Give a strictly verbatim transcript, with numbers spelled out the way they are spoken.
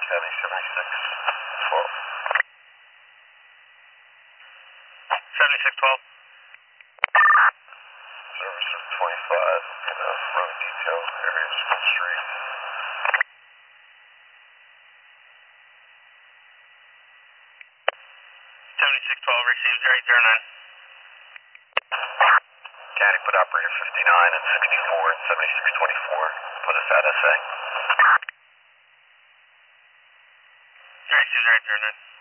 County seventy-six twelve. seventy-six twelve. Service of twenty-five in a road detail, area of School Street. seventy-six twelve, received zero eight zero nine. County put operator fifty-nine and sixty-four and seventy-six twenty-four. Put us at S A. zero eight zero nine.